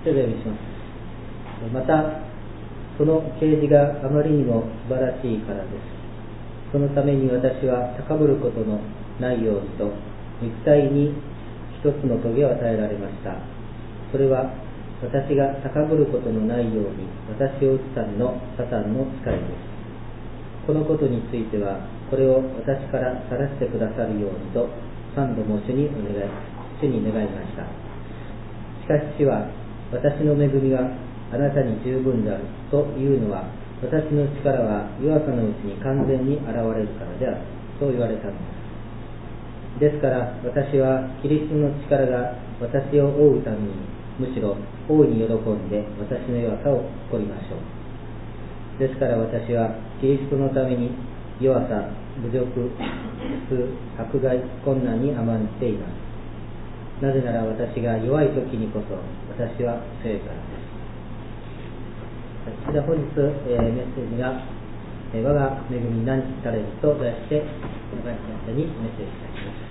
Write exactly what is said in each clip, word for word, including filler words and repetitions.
それでお読みします。またその啓示があまりにも素晴らしいからです。そのために私は高ぶることのないようにと肉体に一つの棘を与えられました。それは私が高ぶることのないように私を打つためのサタンの使いです。このことについてはこれを私から去らせてくださるようにと三度も主にお願い主に願いました。しかし主は私の恵みがあなたに十分であるというのは私の力は弱さのうちに完全に現れるからであると言われたのです。ですから私はキリストの力が私を覆うためにむしろ大いに喜んで私の弱さを誇りましょう。ですから私はキリストのために弱さ、侮辱、苦痛、迫害、困難に甘んじています。なぜなら私が弱い時にこそ私は強いからです。それでは本日、えー、メッセージが、えー、我が恵みに何日されると題して中西先生にメッセージいたします。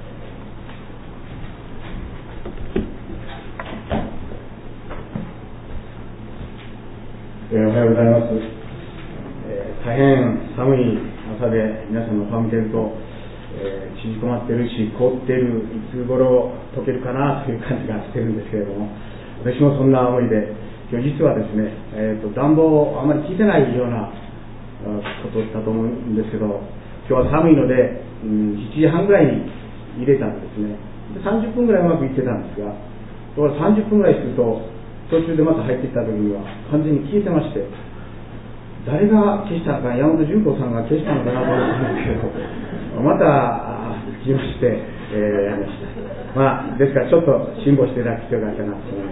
えー、おはようございます。えー、大変寒い朝で皆さんの顔を見ていると、えー、縮こまっているし凍っている、いつ頃溶けるかなという感じがしているんですけれども、私もそんな思いで今日実はですね、えーと、暖房をあまり効いてないようなことだと思うんですけど、今日は寒いので、うん、しちじはんぐらいに入れたんですね。でさんじゅっぷんぐらいうまくいってたんですが、ところがさんじゅっぷんぐらいすると途中でまた入ってきた時には完全に消えてまして、誰が消したのか、山本純子さんが消したのかなと思ったんですけど、また来まして、えー、やりました。まあですからちょっと辛抱していただく必要があったなと思います。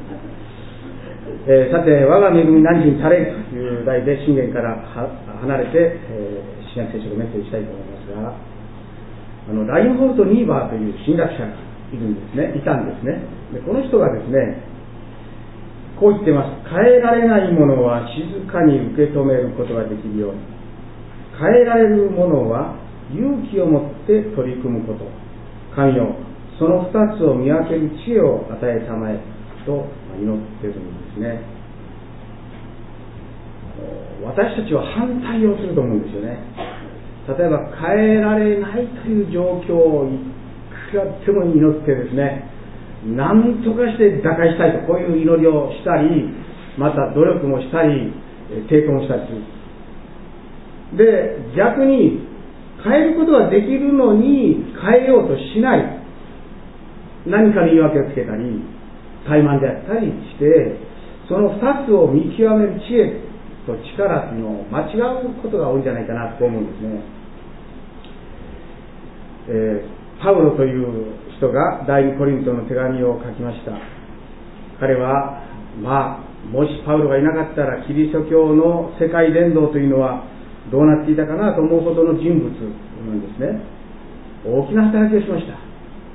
えー、さて、我が恵み何時にされるという題で信玄から離れて、えー、新約聖書のメッセージしたいと思いますが、あのラインホルト・ニーバーという神学者がいるんですね、いたんですね。でこの人がですね、こう言ってます。変えられないものは静かに受け止めることができるように、変えられるものは勇気を持って取り組むこと。神よ、その二つを見分ける知恵を与えたまえと祈っているんですね。私たちは反対をすると思うんですよね。例えば変えられないという状況をいくらでも祈ってですね、何とかして打開したいと、こういう祈りをしたり、また努力もしたり抵抗もしたりする。で、逆に変えることができるのに変えようとしない、何かの言い訳をつけたり怠慢であったりして、その二つを見極める知恵と力というのを間違うことが多いんじゃないかなと思うんですね。えー、パウロという人が第二コリントの手紙を書きました。彼はまあもしパウロがいなかったらキリスト教の世界伝道というのはどうなっていたかなと思うほどの人物なんですね。大きな働きをしました。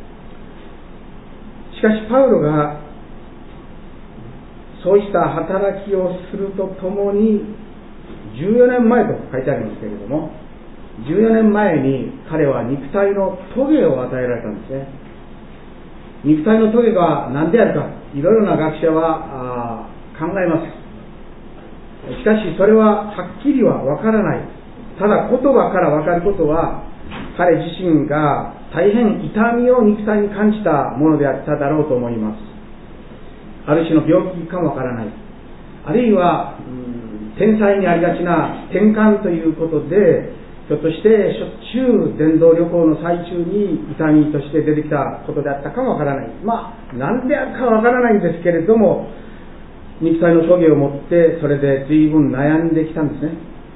しかしパウロがそうした働きをするとともに、じゅうよねんまえと書いてありますけれども、じゅうよねんまえに彼は肉体のトゲを与えられたんですね。肉体のトゲが何であるか、いろいろな学者は考えます。しかしそれははっきりはわからない。ただ言葉からわかることは、彼自身が大変痛みを肉体に感じたものであっただろうと思います。ある種の病気かもわからない。あるいは、うん、天才にありがちな転換ということで、ひょっとしてしょっちゅう伝道旅行の最中に痛みとして出てきたことであったかもわからない。まあ何であるかわからないんですけれども、肉体のトゲを持ってそれで随分悩んできたんですね。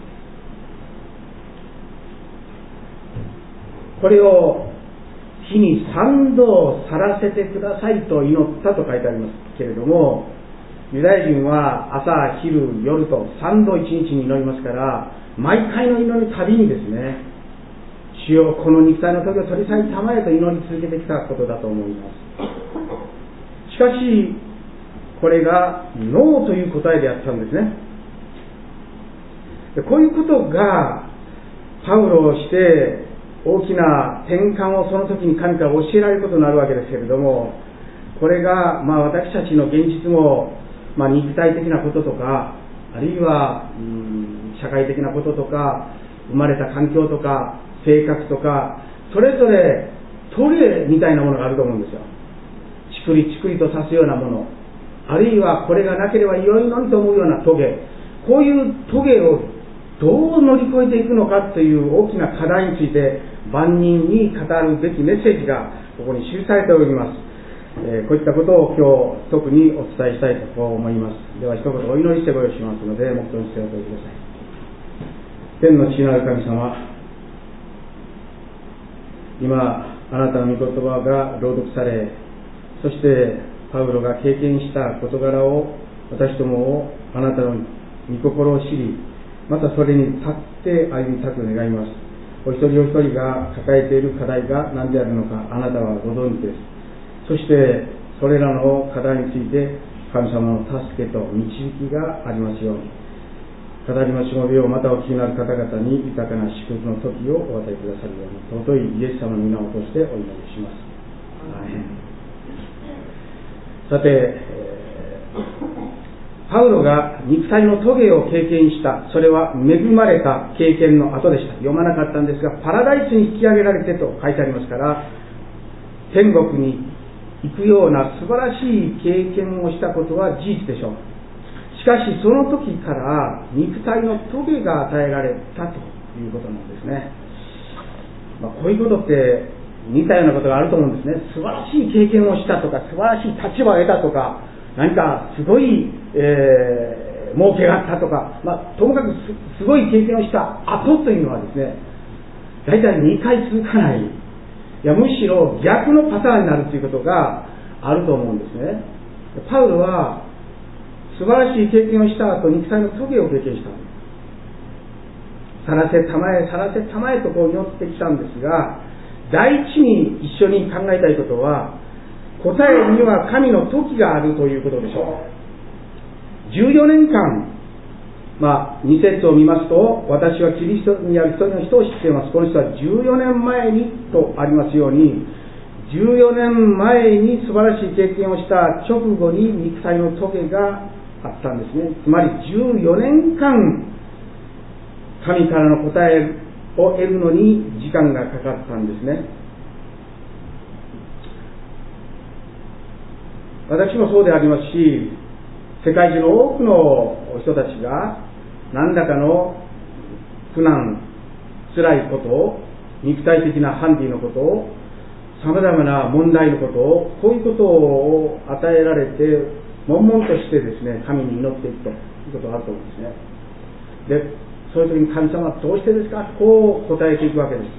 これを日に三度去らせてくださいと祈ったと書いてありますけれども、ユダヤ人は朝昼夜と三度一日に祈りますから、毎回の祈るたびにですね、主よこの肉体の時を取り去りたまえと祈り続けてきたことだと思います。しかしこれがノーという答えであったんですね。でこういうことがパウロをして大きな転換をその時に神から教えられることになるわけですけれども、これがまあ私たちの現実もまあ、肉体的なこととか、あるいは、うん、社会的なこととか、生まれた環境とか、性格とか、それぞれトゲみたいなものがあると思うんですよ。チクリチクリと刺すようなもの、あるいはこれがなければ良いのにと思うようなトゲ、こういうトゲをどう乗り越えていくのかという大きな課題について万人に語るべきメッセージがここに記されております。えー、こういったことを今日特にお伝えしたいと思います。では一言お祈りしてご用意しますので、黙祷にしておいてください。天の父なる神様、今あなたの御言葉が朗読され、そしてパウロが経験した事柄を私どもをあなたの御心を知り、またそれに立って歩みたく願います。お一人お一人が抱えている課題が何であるのかあなたはご存知です。そしてそれらの課題について神様の助けと導きがありますように、語りましもべをまたお聞きになる方々に豊かな祝福の時をお与えくださるように、尊いイエス様の皆を通してお祈りします。アーメン。さて、えー、パウロが肉体のトゲを経験した、それは恵まれた経験の後でした。読まなかったんですが、パラダイスに引き上げられてと書いてありますから、天国に行くような素晴らしい経験をしたことは事実でしょう。しかしその時から肉体のトゲが与えられたということなんですね。まあ、こういうことって似たようなことがあると思うんですね。素晴らしい経験をしたとか、素晴らしい立場を得たとか、何かすごい、えー、儲けがあったとか、まあ、ともかく す, すごい経験をした後というのはですね、大体にかい続かない、いやむしろ逆のパターンになるということがあると思うんですね。パウロは素晴らしい経験をした後、肉体のトゲを経験した。さらせたまえ、さらせたまえとこう祈ってきたんですが、第一に一緒に考えたいことは、答えには神の時があるということでしょう。じゅうよねんかん、まあ、に節を見ますと、私はキリストにある一人の人を知っています。この人はじゅうよねんまえにとありますように、じゅうよねんまえに素晴らしい経験をした直後に肉体のトゲがあったんですね。つまりじゅうよねんかん神からの答えを得るのに時間がかかったんですね。私もそうでありますし、世界中の多くの人たちが何らかの苦難、辛いことを、肉体的なハンディのことを、さまざまな問題のことを、こういうことを与えられて悶々としてですね、神に祈っていくということがあると思うんですね。で、そういう時に神様はどうしてですか、こう答えていくわけです。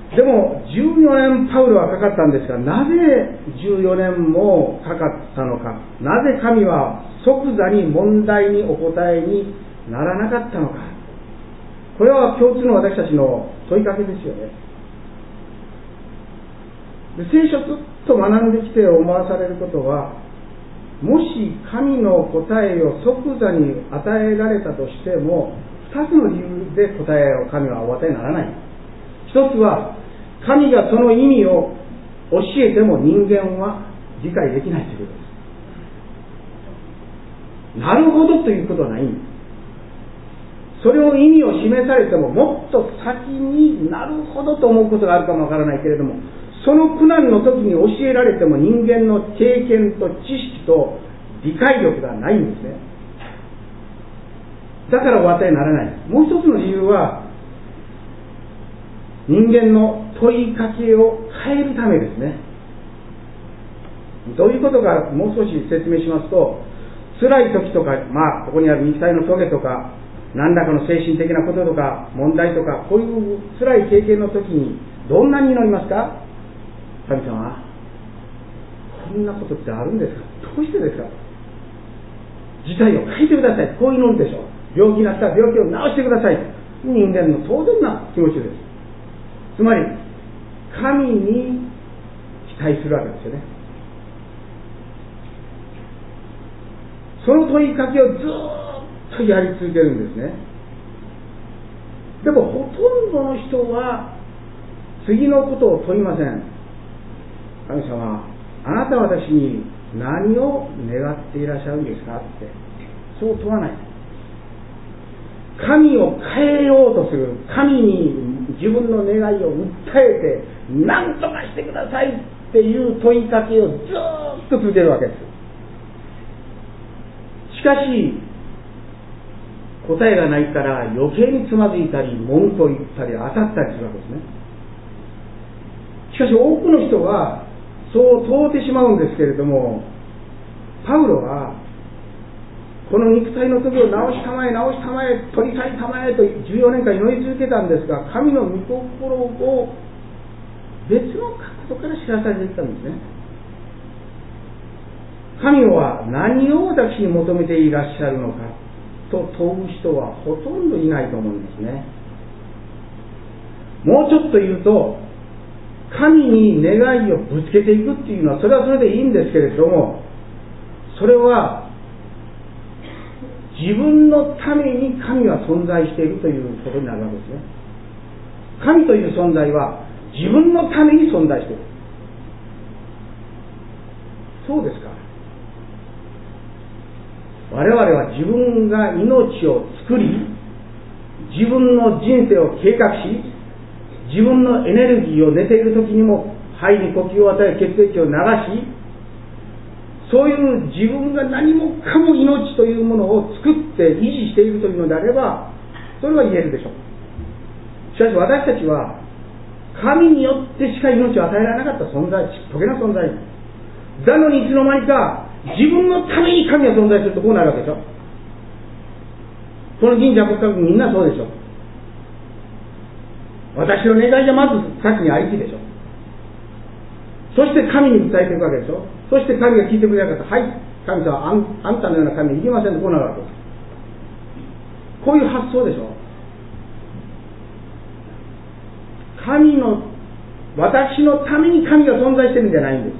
でもじゅうよねんパウロはかかったんですが、なぜじゅうよねんもかかったのか、なぜ神は即座に問題にお答えにならなかったのか、これは共通の私たちの問いかけですよね。で、聖書をずっと学んできて思わされることは、もし神の答えを即座に与えられたとしても、二つの理由で答えを神はお与えにならない。一つは、神がその意味を教えても人間は理解できないということです。なるほどということはないんです。それを意味を示されても、もっと先になるほどと思うことがあるかもわからないけれども、その苦難の時に教えられても人間の経験と知識と理解力がないんですね。だからお与えにならない。もう一つの理由は、人間の問いかけを変えるためですね。どういうことかもう少し説明しますと、辛い時とか、まあここにある肉体のトゲとか、何らかの精神的なこととか問題とか、こういう辛い経験の時にどんなに祈りますか？神様、こんなことってあるんですか？どうしてですか？事態を変えてください。こう祈るでしょう。病気になったら病気を治してください。人間の当然な気持ちです。つまり神に期待するわけですよね。その問いかけをずっとやり続けるんですね。でもほとんどの人は次のことを問いません。神様、あなたは私に何を願っていらっしゃるんですかって、そう問わない。神を変えようとする、神に自分の願いを訴えて何とかしてくださいっていう問いかけをずーっと続けるわけです。しかし答えがないから余計につまずいたり文句を言ったり当たったりするわけですね。しかし多くの人はそう問うてしまうんですけれども、パウロはこの肉体の時を直したまえ直したまえ取りたいたまえとじゅうよねんかん祈り続けたんですが、神の御心を別の角度から知らされていったんですね。神は何を私に求めていらっしゃるのかと問う人はほとんどいないと思うんですね。もうちょっと言うと、神に願いをぶつけていくっていうのはそれはそれでいいんですけれども、それは自分のために神は存在しているということになるわけですね。神という存在は自分のために存在している。そうですか。我々は自分が命を作り、自分の人生を計画し、自分のエネルギーを寝ている時にも肺に呼吸を与え血液を流し、そういう自分が何もかも命というものを作って維持しているというのであれば、それは言えるでしょう。しかし私たちは神によってしか命を与えられなかった存在、ちっぽけな存在だのに、いつの間にか自分のために神が存在するとこうなるわけでしょ。この神社仏閣みんなそうでしょ。私の願いがまず先にありきでしょ。そして神に伝えていくわけでしょ。そして神が聞いてくれなかったら、はい、神様あん、あんたのような神はいりませんとこうなるわけです。こういう発想でしょ。神の、私のために神が存在してるんじゃないんです。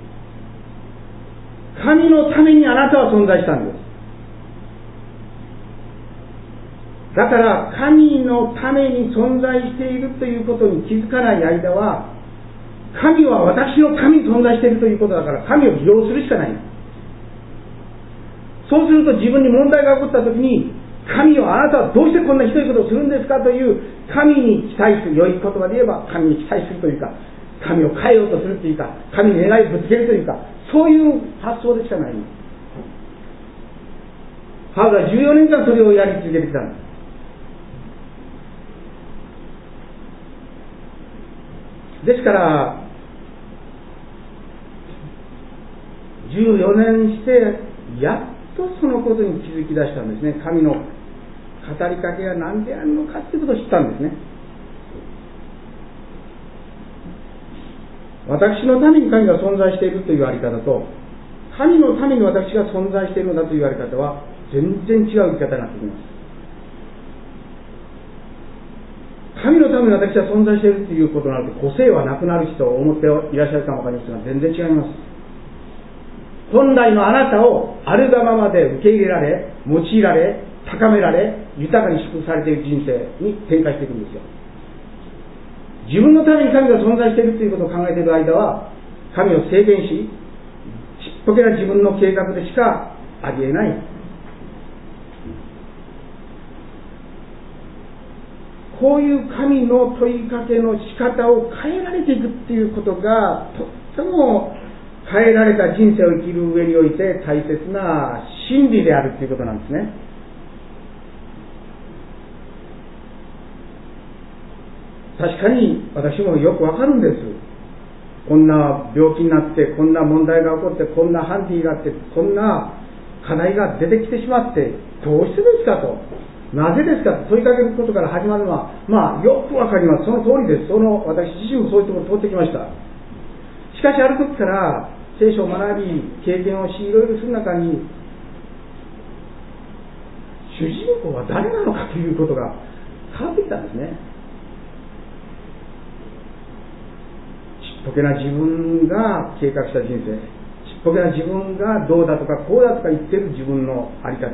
神のためにあなたは存在したんです。だから神のために存在しているということに気づかない間は、神は私のために存在しているということだから神を利用するしかない。そうすると自分に問題が起こったときに、神はあなたはどうしてこんなひどいことをするんですかという神に期待する、良い言葉で言えば神に期待するというか、神を変えようとするというか、神に願いをぶつけるというか、そういう発想でしかない。パウロはじゅうよねんかんそれをやり続けてきたんです。ですからじゅうよねんしてやっとそのことに気づき出したんですね。神の語りかけが何であるのかということを知ったんですね。私のために神が存在しているというあり方と、神のために私が存在しているのだというあり方は全然違う生き方になってきます。神のために私は存在しているということになると、個性はなくなる人を思っていらっしゃるかもわかりますが、全然違います。本来のあなたをあるがままで受け入れられ、用いられ、高められ、豊かに祝福されている人生に展開していくんですよ。自分のために神が存在しているということを考えている間は、神を制限し、ちっぽけな自分の計画でしかありえない。こういう神の問いかけの仕方を変えられていくっていうことが、とっても変えられた人生を生きる上において大切な真理であるということなんですね。確かに私もよくわかるんです。こんな病気になって、こんな問題が起こって、こんなハンディがあって、こんな課題が出てきてしまって、どうしてですかと、なぜですかと問いかけることから始まるのは、まあよくわかります。その通りです。その私自身もそういうところを通ってきました。しかしある時から聖書を学び、経験をし、いろいろする中に、主人公は誰なのかということが変わってきたんですね。ちっぽけな自分が計画した人生、ちっぽけな自分がどうだとかこうだとか言ってる自分のあり方、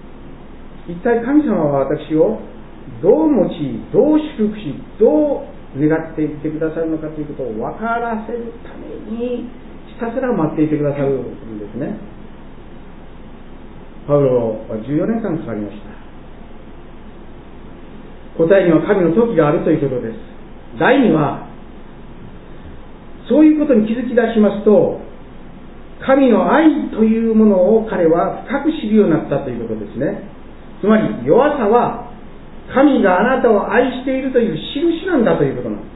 一体神様は私をどう用い、どう祝福し、どう願っていってくださるのかということを分からせるためにひたすら待っていてくださるんですね。パウロはじゅうよねんかんかかりました。答えには神の時があるということです。第二は、そういうことに気づき出しますと、神の愛というものを彼は深く知るようになったということですね。つまり弱さは神があなたを愛しているという印なんだということなんです。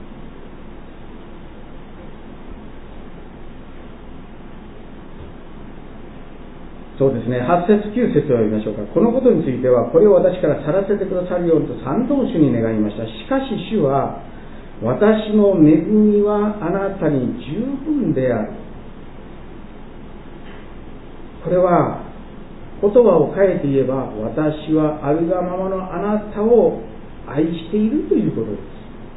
そうですね、はち節きゅう節を読みましょうか。このことについては、これを私から去らせてくださるようにと三度主に願いました。しかし主は、私の恵みはあなたに十分である。これは言葉を変えて言えば、私はあるがままのあなたを愛しているということです。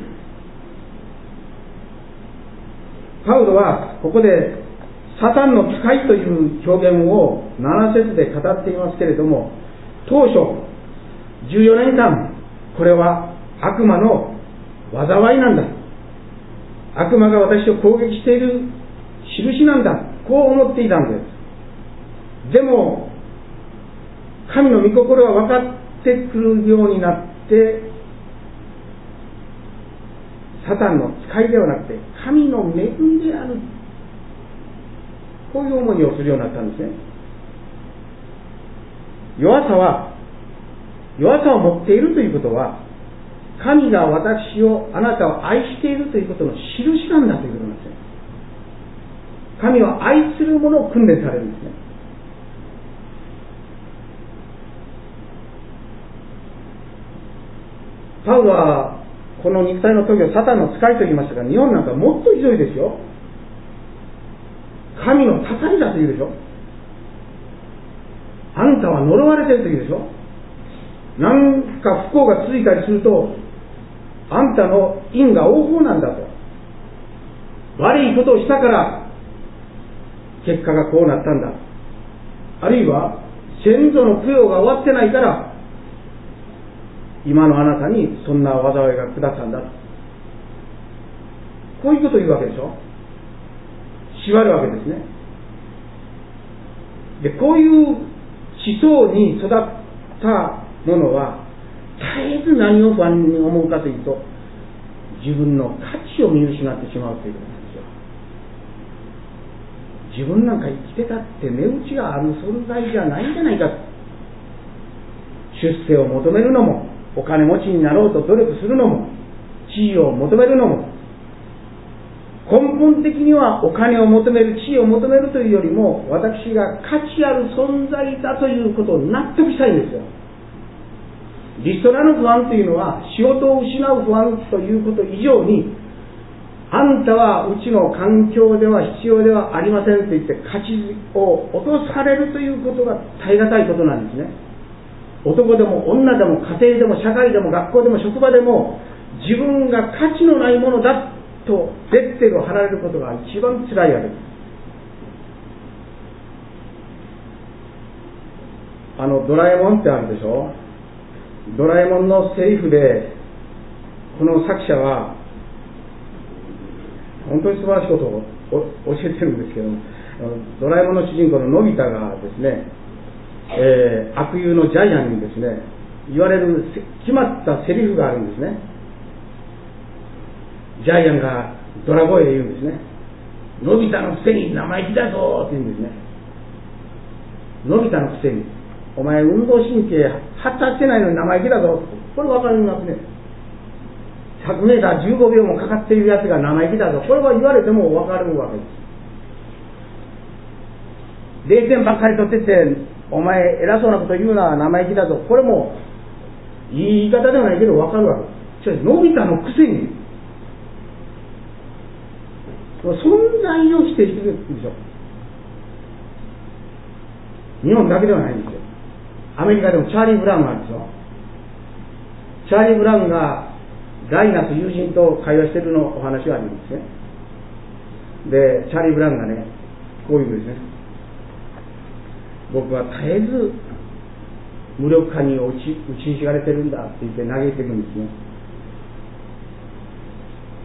パウロはここでサタンの使いという表現をなな節で語っていますけれども、当初じゅうよねんかんこれは悪魔の災いなんだ、悪魔が私を攻撃している印なんだ、こう思っていたんです。でも神の御心は分かってくるようになって、サタンの使いではなくて神の恵みである、こういう思いをするようになったんですね。弱さは弱さを持っているということは、神が私をあなたを愛しているということの印なんだということなんですね。神を愛する者を訓練されるんですね。パウロはこの肉体の時をサタンの使いと言いましたが、日本なんかもっとひどいですよ。神のたたりだと言うでしょ。あんたは呪われてると言うでしょ。なんか不幸が続いたりすると、あんたの因果応報なんだと。悪いことをしたから結果がこうなったんだ。あるいは先祖の供養が終わってないから今のあなたにそんな災いが下ったんだ。こういうことを言うわけでしょ。縛るわけですね。で、こういう思想に育った者は絶えず何を不安に思うかというと、自分の価値を見失ってしまうということなんですよ。自分なんか生きてたって値打ちがある存在じゃないんじゃないか。出世を求めるのも、お金持ちになろうと努力するのも、地位を求めるのも、根本的にはお金を求める、地位を求めるというよりも、私が価値ある存在だということを納得したいんですよ。リストラの不安というのは、仕事を失う不安ということ以上に、あんたはうちの環境では必要ではありませんと言って価値を落とされるということが耐え難いことなんですね。男でも女でも家庭でも社会でも学校でも職場でも、自分が価値のないものだとレッテルを貼られることが一番辛いわけです。あのドラえもんってあるでしょ。ドラえもんのセリフでこの作者は本当に素晴らしいことを教えてるんですけども、ドラえもんの主人公ののび太がですね、えー、悪友のジャイアンにですね言われる決まったセリフがあるんですね。ジャイアンがドラ声で言うんですね。のび太のくせに生意気だぞって言うんですね。のび太のくせにお前運動神経発達してないのに生意気だぞ、これ分かりますね。ひゃくメーターじゅうごびょうもかかっているやつが生意気だぞ、これは言われても分かるわけです。れいてんばっかり取ってってお前偉そうなこと言うな、生意気だぞ、これもいい言い方ではないけど分かるわけです。のび太のくせに存在を否定してくるんですよ。日本だけではないんですよ。アメリカでもチャーリー・ブラウンがあるんですよ。チャーリー・ブラウンがダイナと友人と会話しているのお話があるんですね。でチャーリー・ブラウンがねこういうんですね。僕は絶えず無力感に打ち打ちひしがれてるんだって言って嘆いていくんですね。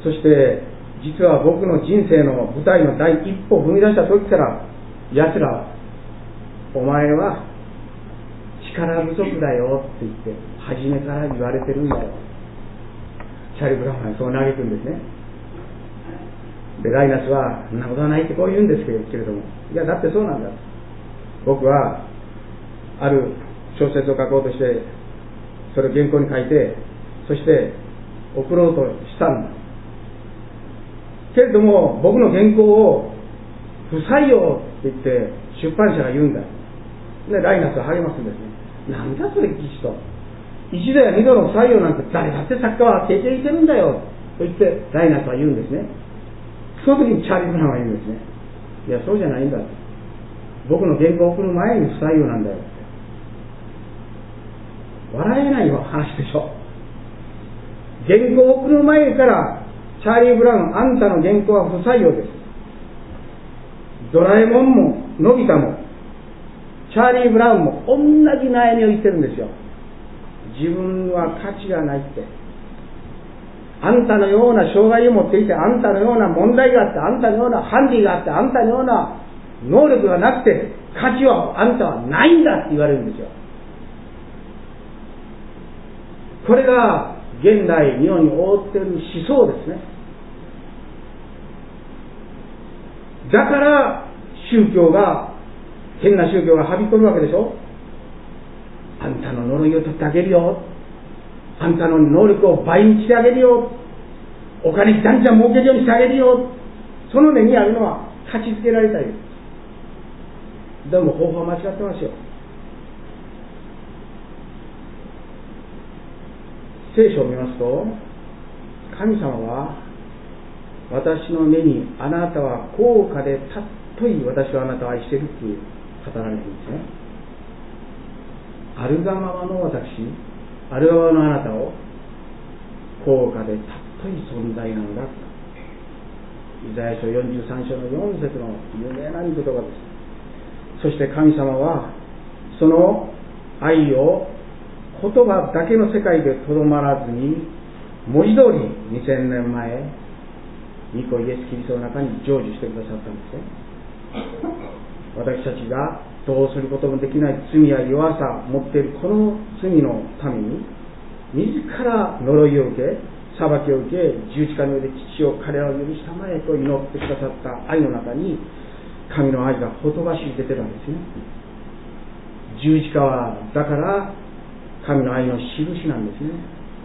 そして実は僕の人生の舞台の第一歩を踏み出した時から奴らはお前は力不足だよって言って初めから言われてるんだよ。チャーリー・ブラウンはそう嘆くんですね。でライナスはそんなことはないってこう言うんですけれども、いやだってそうなんだ。僕はある小説を書こうとしてそれを原稿に書いて、そして送ろうとしたんだけれども、僕の原稿を不採用って言って出版社が言うんだ。でライナスは励ますんですね。なんだそれ、吉と一度や二度の不採用なんて誰だって作家は経験してるんだよと言ってライナスは言うんですね。その時にチャーリー・ブラウンは言うんですね。いやそうじゃないんだ、僕の原稿を送る前に不採用なんだよって。笑えない話でしょ。原稿を送る前からチャーリー・ブラウン、あんたの原稿は不採用です。ドラえもんものび太もチャーリー・ブラウンも同じ悩みを言ってるんですよ。自分は価値がないって。あんたのような障害を持っていて、あんたのような問題があって、あんたのようなハンディがあって、あんたのような能力がなくて価値はあんたはないんだって言われるんですよ。これが現代日本に覆っている思想ですね。だから宗教が、変な宗教がはびこるわけでしょ。あんたの呪いを取ってあげるよ、あんたの能力を倍にしてあげるよ、お金じゃんじゃん儲けるようにしてあげるよ。その根にあるのは価値づけられたい。でも方法は間違ってますよ。聖書を見ますと、神様は私の目にあなたは高価で尊い、私はあなたを愛しているという語られているんですね。あるがままの私、あるがままのあなたを高価で尊い存在なんだ。イザヤ書よんじゅうさん章のよん節の有名な御言葉です。そして神様はその愛を言葉だけの世界でとどまらずに、文字通りにせんねんまえ御子イエス・キリストの中に成就してくださったんですね。私たちがどうすることもできない罪や弱さを持っているこの罪のために、自ら呪いを受け、裁きを受け、十字架の上で父を彼らを許したまえと祈ってくださった愛の中に、神の愛がほとばしり出てるんですね。十字架はだから神の愛の印なんですね。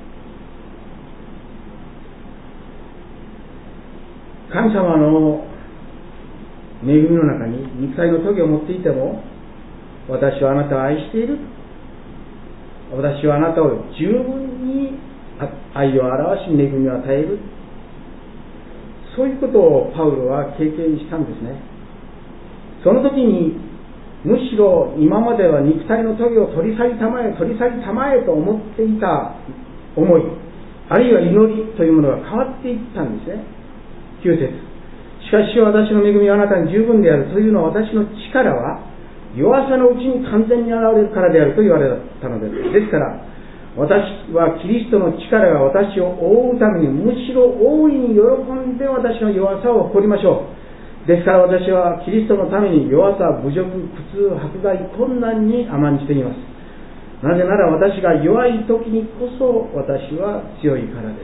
神様の恵みの中に肉体の棘を持っていても、私はあなたを愛している、私はあなたを十分に愛を表し恵みを与える、そういうことをパウロは経験したんですね。その時にむしろ今までは肉体の棘を取り去りたまえ取り去りたまえと思っていた思い、あるいは祈りというものが変わっていったんですね。きゅう節、しかし主は私の恵みはあなたに十分であるというのは、私の力は弱さのうちに完全に現れるからであると言われたのです。ですから私はキリストの力が私を覆うために、むしろ大いに喜んで私の弱さを誇りましょう。ですから私はキリストのために弱さ、侮辱、苦痛、迫害、困難に甘んじています。なぜなら私が弱い時にこそ私は強いからです。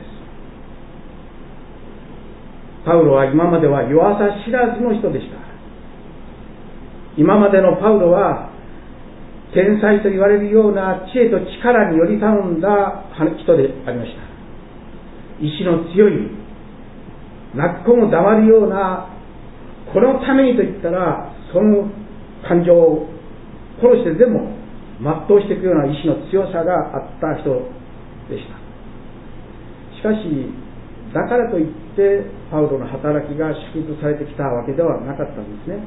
パウロは今までは弱さ知らずの人でした。今までのパウロは天才と言われるような知恵と力により頼んだ人でありました。意志の強い、泣く子も黙るような、このためにと言ったらその感情を殺してでも全うしていくような意志の強さがあった人でした。しかしだからといってパウロの働きが祝福されてきたわけではなかったんですね。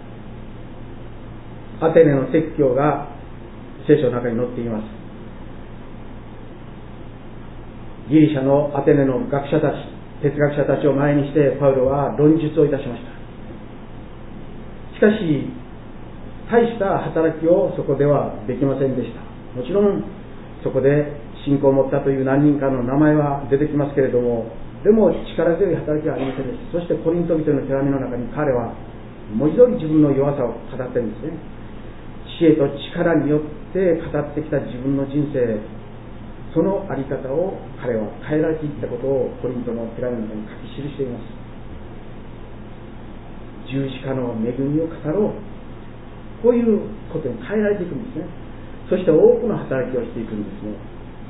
アテネの説教が聖書の中に載っています。ギリシャのアテネの学者たち、哲学者たちを前にしてパウロは論述をいたしました。しかし大した働きをそこではできませんでした。もちろんそこで信仰を持ったという何人かの名前は出てきますけれども、 でも力強い働きはありませんでした。そしてコリント人の手紙の中に彼は文字通り自分の弱さを語ってるんですね。知恵と力によって語ってきた自分の人生、その在り方を彼は変えられていったことをコリントの手紙の中に書き記しています。十字架の恵みを語ろう、こういうことに変えられていくんですね。そして多くの働きをしていくんですね。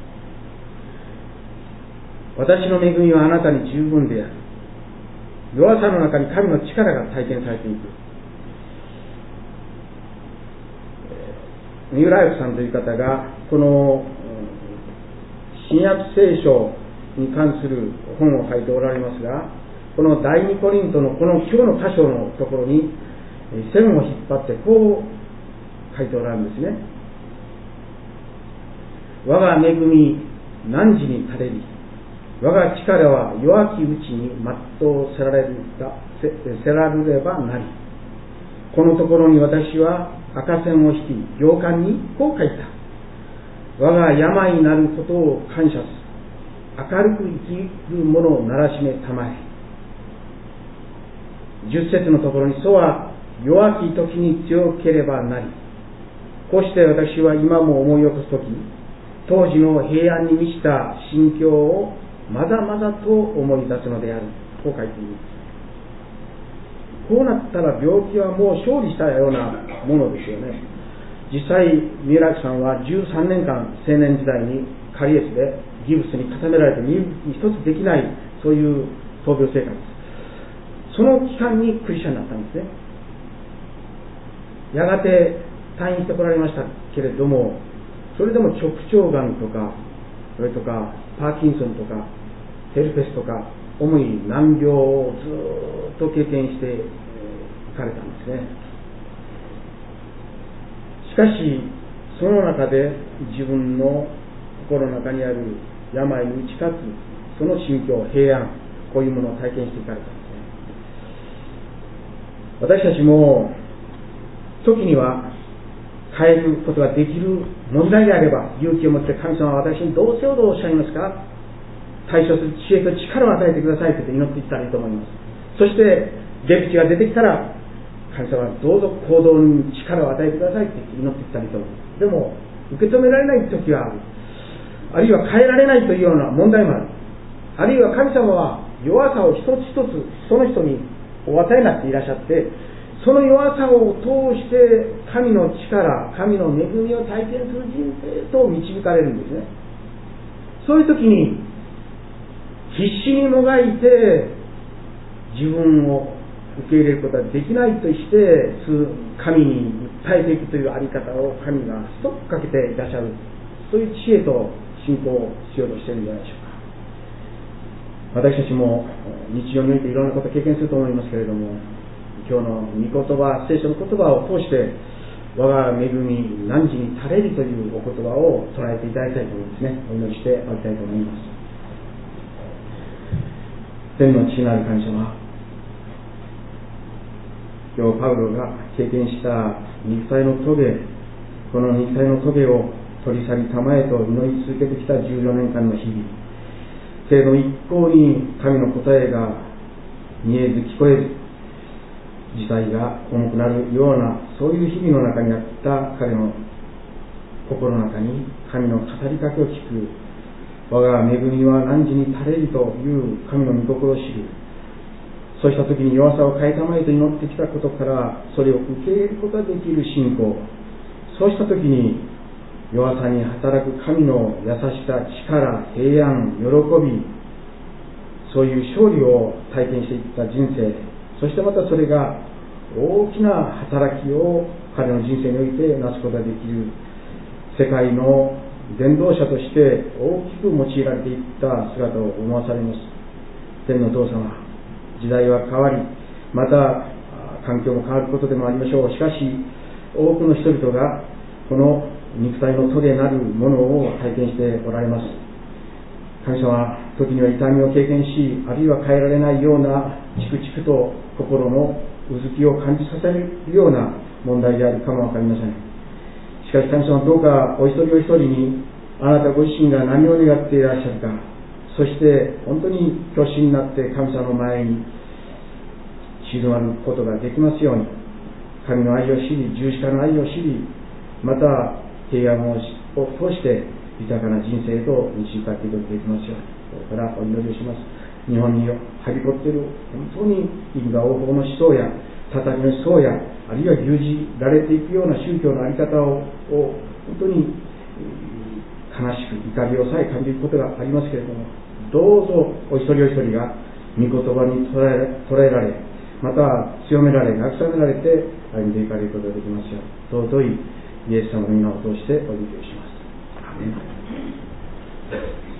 私の恵みはあなたに十分である。弱さの中に神の力が体験されていく。三浦綾子さんという方がこの新約聖書に関する本を書いておられますが、この第二コリントのこの今日の箇所のところに線を引っ張ってこう書いておられるんですね。我が恵み汝に垂れり、我が力は弱きうちに全うせられるかせられればなり。このところに私は赤線を引き行間にこう書いた。我が病になることを感謝す。明るく生きる者をならしめたまえ。十節のところに、そは弱き時に強ければなり。こうして私は今も思い起こすとき、当時の平安に満ちた心境をまざまざと思い出すのである。こう書いています。こうなったら病気はもう勝利したようなものですよね。実際三浦さんはじゅうさんねんかん青年時代にカリエスでギブスに固められて身動き一つできない、そういう闘病生活、その期間にクリスチャンになったんですね。やがて退院してこられましたけれども、それでも直腸がんとか、それとかパーキンソンとかヘルペスとか重い難病をずっと経験していかれたんですね。しかしその中で自分の心の中にある病に打ち勝つその心境、平安、こういうものを体験していかれたんですね。私たちも時には変えることができる問題であれば、勇気を持って神様は私にどうせよとおっしゃいますか、対処する知恵と力を与えてくださいと祈っていったらいいと思います。そして出口が出てきたら、神様はどうぞ行動に力を与えてくださいと祈っていったらいいと思います。でも受け止められない時がある、あるいは変えられないというような問題もある、あるいは神様は弱さを一つ一つその人にお与えになっていらっしゃって、その弱さを通して神の力、神の恵みを体験する人生と導かれるんですね。そういう時に必死にもがいて自分を受け入れることができないとして神に訴えていくというあり方を神がストップかけていらっしゃる、そういう知恵と信仰をしようとしているんじゃないでしょうか。私たちも日常においていろんなことを経験すると思いますけれども、今日の御言葉、聖書の言葉を通して我が恵み汝に垂れりというお言葉を捉えていただきたいと思いますね。お祈りしておきたいと思います。天の父なる神様、今日パウロが経験した肉体の棘、この肉体の棘を取り去りたまえと祈り続けてきたじゅうよねんかんの日々、生の一向に神の答えが見えず聞こえず、事態が重くなるような、そういう日々の中にあった彼の心の中に神の語りかけを聞く、我が恵みは汝に垂れりという神の御心を知る。そうした時に弱さを変えたまえと祈ってきたことから、それを受け入れることができる信仰、そうした時に弱さに働く神の優しさ、力、平安、喜び、そういう勝利を体験していった人生、そしてまたそれが大きな働きを彼の人生においてなすことができる、世界の伝道者として大きく用いられていった姿を思わされます。天のお父様、時代は変わり、また環境も変わることでもありましょう。しかし多くの人々がこの肉体の棘なるものを体験しておられます。神様、時には痛みを経験し、あるいは変えられないようなチクチクと心のうずきを感じさせるような問題であるかもわかりません。しかし神様、どうかお一人お一人にあなたご自身が何を願っていらっしゃるか、 そして本当に虚心になって神様の前に静まることができますように、神の愛を知り、十字架の愛を知り、また平安を通して豊かな人生へと導かれていくことができますように、これからお祈りをします。日本にはびこっている本当に因果応報の思想や叩きの思想や、あるいは牛耳られていくような宗教の在り方をを本当に悲しく怒りをさえ感じることがありますけれども、どうぞお一人お一人が御言葉に捉え捉えられ、また強められ慰められて歩んでいかれることができますよう、尊いイエス様の皆を通してお祈りをします。アーメン。